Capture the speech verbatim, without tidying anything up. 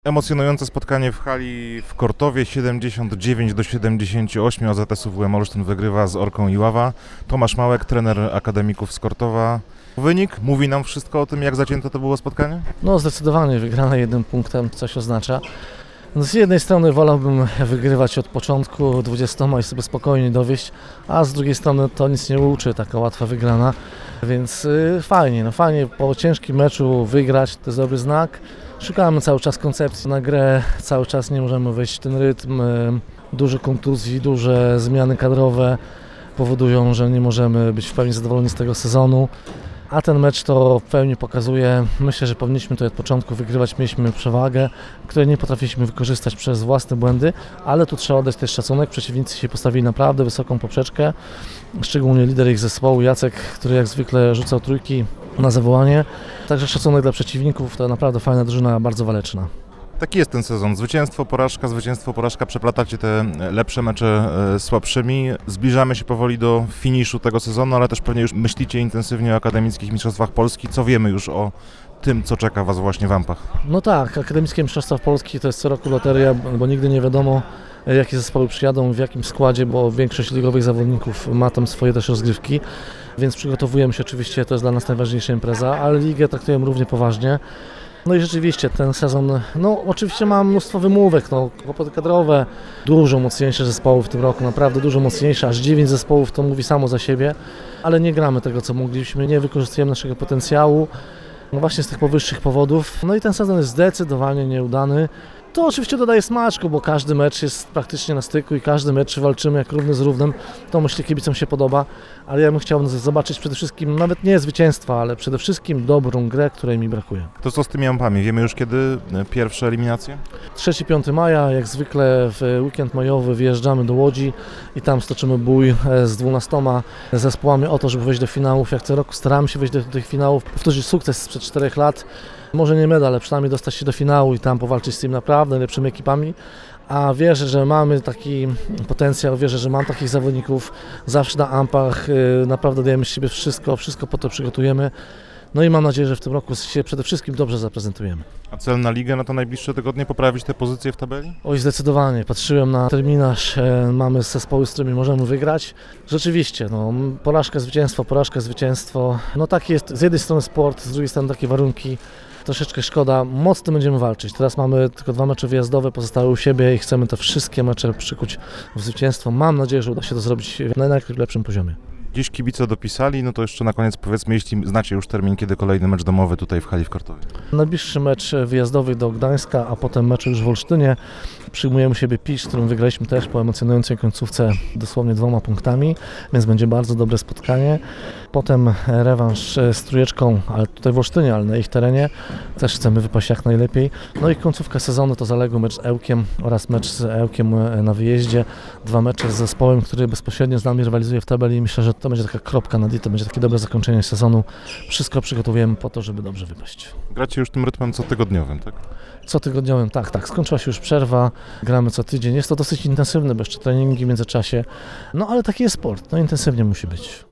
Emocjonujące spotkanie w hali w Kortowie, siedemdziesiąt dziewięć do siedemdziesięciu ośmiu. A Z S U W M Olsztyn wygrywa z Orką Iława. Tomasz Małek, trener akademików z Kortowa. Wynik mówi nam wszystko o tym, jak zacięte to było spotkanie? No zdecydowanie wygrana jednym punktem coś oznacza. No, z jednej strony wolałbym wygrywać od początku dwudziestoma i sobie spokojnie dowieść, a z drugiej strony to nic nie uczy, taka łatwa wygrana, więc yy, fajnie, no fajnie po ciężkim meczu wygrać, to jest dobry znak. Szukamy cały czas koncepcji na grę, cały czas nie możemy wejść w ten rytm, yy, duże kontuzji, duże zmiany kadrowe powodują, że nie możemy być w pełni zadowoleni z tego sezonu. A ten mecz to w pełni pokazuje, myślę, że powinniśmy tutaj od początku wygrywać, mieliśmy przewagę, której nie potrafiliśmy wykorzystać przez własne błędy, ale tu trzeba oddać też szacunek, przeciwnicy się postawili naprawdę wysoką poprzeczkę, szczególnie lider ich zespołu Jacek, który jak zwykle rzucał trójki na zawołanie, także szacunek dla przeciwników, to naprawdę fajna drużyna, bardzo waleczna. Taki jest ten sezon. Zwycięstwo, porażka, zwycięstwo, porażka. Przeplatacie te lepsze mecze e, słabszymi. Zbliżamy się powoli do finiszu tego sezonu, ale też pewnie już myślicie intensywnie o akademickich mistrzostwach Polski. Co wiemy już o tym, co czeka Was właśnie w Ampach? No tak, akademickie mistrzostwa Polski to jest co roku loteria, bo nigdy nie wiadomo, jakie zespoły przyjadą, w jakim składzie, bo większość ligowych zawodników ma tam swoje też rozgrywki, więc przygotowujemy się oczywiście, to jest dla nas najważniejsza impreza, ale ligę traktujemy równie poważnie. No i rzeczywiście ten sezon, no oczywiście ma mnóstwo wymówek, no kłopoty kadrowe, dużo mocniejsze zespoły w tym roku, naprawdę dużo mocniejsze, aż dziewięć zespołów to mówi samo za siebie, ale nie gramy tego, co mogliśmy, nie wykorzystujemy naszego potencjału, no właśnie z tych powyższych powodów, no i ten sezon jest zdecydowanie nieudany. To oczywiście dodaje smaczku, bo każdy mecz jest praktycznie na styku i każdy mecz walczymy jak równy z równym. To myślę kibicom się podoba, ale ja bym chciał zobaczyć przede wszystkim, nawet nie zwycięstwa, ale przede wszystkim dobrą grę, której mi brakuje. To co z tymi Ampami? Wiemy już kiedy pierwsze eliminacje? trzeciego piątego maja, jak zwykle w weekend majowy wyjeżdżamy do Łodzi i tam stoczymy bój z dwunastoma zespołami o to, żeby wejść do finałów. Jak co roku staramy się wejść do tych finałów, powtórzyć sukces sprzed czterech lat. Może nie medal, ale przynajmniej dostać się do finału i tam powalczyć z tymi naprawdę najlepszymi ekipami. A wierzę, że mamy taki potencjał, wierzę, że mam takich zawodników. Zawsze na Ampach naprawdę dajemy z siebie wszystko, wszystko po to przygotujemy. No i mam nadzieję, że w tym roku się przede wszystkim dobrze zaprezentujemy. A cel na ligę na to najbliższe tygodnie poprawić te pozycje w tabeli? Oj, zdecydowanie. Patrzyłem na terminarz, mamy zespoły, z którymi możemy wygrać. Rzeczywiście, no, porażka, zwycięstwo, porażka, zwycięstwo. No tak jest, z jednej strony sport, z drugiej strony takie warunki. Troszeczkę szkoda, mocno będziemy walczyć. Teraz mamy tylko dwa mecze wyjazdowe, pozostałe u siebie i chcemy te wszystkie mecze przykuć w zwycięstwo. Mam nadzieję, że uda się to zrobić na najlepszym poziomie. Dziś kibice dopisali, no to jeszcze na koniec powiedzmy, jeśli znacie już termin, kiedy kolejny mecz domowy tutaj w hali w Kortowie. Najbliższy mecz wyjazdowy do Gdańska, a potem mecz już w Olsztynie. Przyjmujemy u siebie Pisz, z którym wygraliśmy też po emocjonującej końcówce dosłownie dwoma punktami, więc będzie bardzo dobre spotkanie. Potem rewanż z Trójeczką, ale tutaj w Olsztynie, ale na ich terenie. Też chcemy wypaść jak najlepiej. No i końcówka sezonu to zaległy mecz z Ełkiem oraz mecz z Ełkiem na wyjeździe. Dwa mecze z zespołem, który bezpośrednio z nami rywalizuje w tabeli i myślę, że to będzie taka kropka nad i, to będzie takie dobre zakończenie sezonu. Wszystko przygotowujemy po to, żeby dobrze wypaść. Gracie już tym rytmem cotygodniowym, tak? Cotygodniowym, tak, tak. Skończyła się już przerwa, gramy co tydzień. Jest to dosyć intensywne, bo jeszcze treningi w międzyczasie. No ale taki jest sport, no intensywnie musi być.